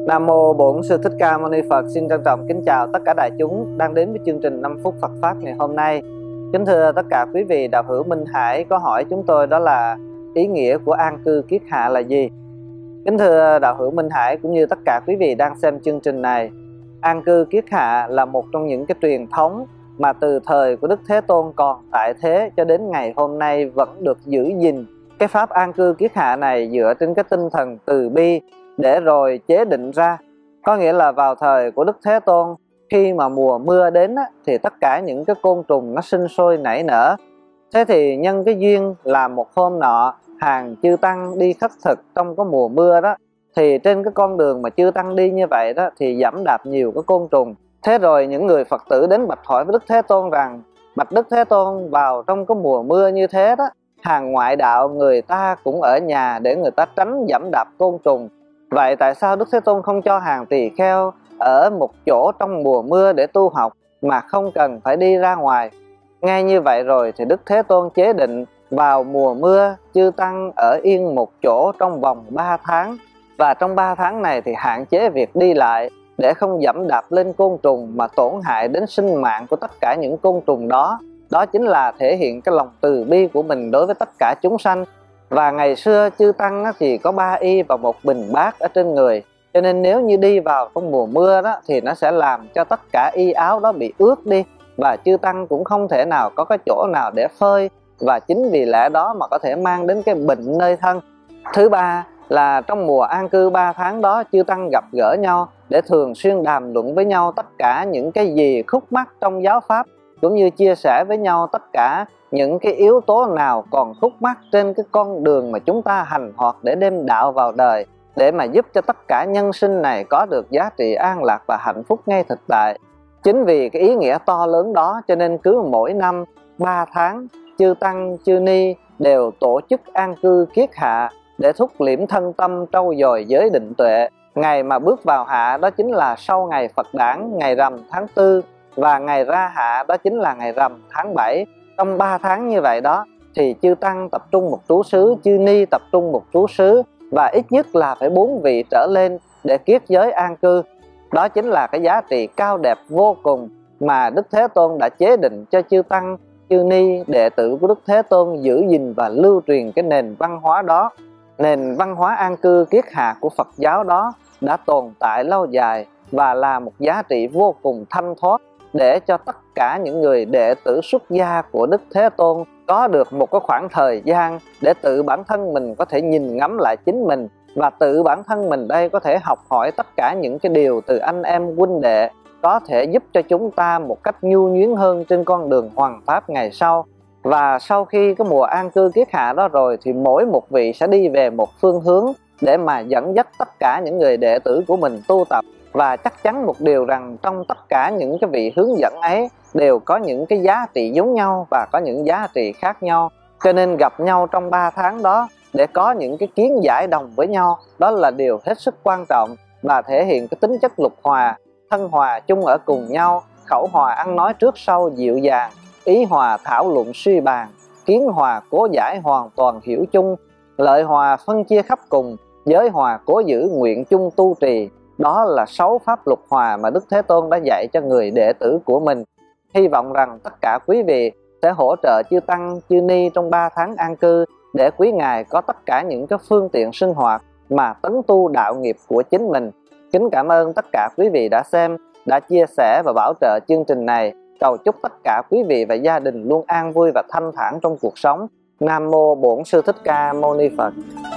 Nam mô Bổn Sư Thích Ca Mâu Ni Phật. Xin trân trọng kính chào tất cả đại chúng đang đến với chương trình 5 phút Phật pháp ngày hôm nay. Kính thưa tất cả quý vị đạo hữu Minh Hải có hỏi chúng tôi đó là ý nghĩa của an cư kiết hạ là gì? Kính thưa đạo hữu Minh Hải cũng như tất cả quý vị đang xem chương trình này, an cư kiết hạ là một trong những cái truyền thống mà từ thời của Đức Thế Tôn còn tại thế cho đến ngày hôm nay vẫn được giữ gìn. Cái pháp an cư kiết hạ này dựa trên cái tinh thần từ bi để rồi chế định ra. Có nghĩa là vào thời của Đức Thế Tôn, khi mà mùa mưa đến thì tất cả những cái côn trùng nó sinh sôi nảy nở. Thế thì nhân cái duyên là một hôm nọ, hàng chư tăng đi khất thực trong cái mùa mưa đó, thì trên cái con đường mà chư tăng đi như vậy đó thì giẫm đạp nhiều cái côn trùng. Thế rồi những người Phật tử đến bạch hỏi với Đức Thế Tôn rằng: bạch Đức Thế Tôn, vào trong cái mùa mưa như thế đó, hàng ngoại đạo người ta cũng ở nhà để người ta tránh giẫm đạp côn trùng. Vậy tại sao Đức Thế Tôn không cho hàng tỳ kheo ở một chỗ trong mùa mưa để tu học mà không cần phải đi ra ngoài? Ngay như vậy rồi thì Đức Thế Tôn chế định vào mùa mưa chư tăng ở yên một chỗ trong vòng 3 tháng. Và trong 3 tháng này thì hạn chế việc đi lại để không giẫm đạp lên côn trùng mà tổn hại đến sinh mạng của tất cả những côn trùng đó. Đó chính là thể hiện cái lòng từ bi của mình đối với tất cả chúng sanh. Và ngày xưa chư tăng thì có 3 y và 1 bình bát ở trên người, cho nên nếu như đi vào trong mùa mưa đó thì nó sẽ làm cho tất cả y áo đó bị ướt đi, và chư tăng cũng không thể nào có cái chỗ nào để phơi, và chính vì lẽ đó mà có thể mang đến cái bệnh nơi thân. Thứ ba là trong mùa an cư 3 tháng đó, chư tăng gặp gỡ nhau để thường xuyên đàm luận với nhau tất cả những cái gì khúc mắc trong giáo pháp, cũng như chia sẻ với nhau tất cả những cái yếu tố nào còn khúc mắc trên cái con đường mà chúng ta hành hoạt để đem đạo vào đời, để mà giúp cho tất cả nhân sinh này có được giá trị an lạc và hạnh phúc ngay thực tại. Chính vì cái ý nghĩa to lớn đó cho nên cứ mỗi năm 3 tháng, chư tăng chư ni đều tổ chức an cư kiết hạ để thúc liễm thân tâm, trau dồi giới định tuệ. Ngày mà bước vào hạ đó chính là sau ngày Phật đản, ngày rằm tháng 4, và ngày ra hạ đó chính là ngày rằm tháng 7. Trong 3 tháng như vậy đó thì chư tăng tập trung một trú xứ, chư ni tập trung một trú xứ, và ít nhất là phải 4 vị trở lên để kiết giới an cư. Đó chính là cái giá trị cao đẹp vô cùng mà Đức Thế Tôn đã chế định cho chư tăng, chư ni, đệ tử của Đức Thế Tôn giữ gìn và lưu truyền cái nền văn hóa đó. Nền văn hóa an cư kiết hạ của Phật giáo đó đã tồn tại lâu dài và là một giá trị vô cùng thanh thoát để cho tất cả những người đệ tử xuất gia của Đức Thế Tôn có được một cái khoảng thời gian để tự bản thân mình có thể nhìn ngắm lại chính mình, và tự bản thân mình đây có thể học hỏi tất cả những cái điều từ anh em huynh đệ, có thể giúp cho chúng ta một cách nhu nhuyễn hơn trên con đường hoằng pháp ngày sau. Và sau khi cái mùa an cư kiết hạ đó rồi thì mỗi một vị sẽ đi về một phương hướng để mà dẫn dắt tất cả những người đệ tử của mình tu tập. Và chắc chắn một điều rằng trong tất cả những cái vị hướng dẫn ấy đều có những cái giá trị giống nhau và có những giá trị khác nhau. Cho nên gặp nhau trong 3 tháng đó để có những cái kiến giải đồng với nhau, đó là điều hết sức quan trọng và thể hiện cái tính chất lục hòa, thân hòa chung ở cùng nhau, khẩu hòa ăn nói trước sau dịu dàng, ý hòa thảo luận suy bàn, kiến hòa cố giải hoàn toàn hiểu chung, lợi hòa phân chia khắp cùng, giới hòa cố giữ nguyện chung tu trì. Đó là 6 pháp lục hòa mà Đức Thế Tôn đã dạy cho người đệ tử của mình. Hy vọng rằng tất cả quý vị sẽ hỗ trợ chư tăng, chư ni trong 3 tháng an cư để quý ngài có tất cả những cái phương tiện sinh hoạt mà tấn tu đạo nghiệp của chính mình. Kính cảm ơn tất cả quý vị đã xem, đã chia sẻ và bảo trợ chương trình này. Cầu chúc tất cả quý vị và gia đình luôn an vui và thanh thản trong cuộc sống. Nam mô Bổn Sư Thích Ca Mâu Ni Phật.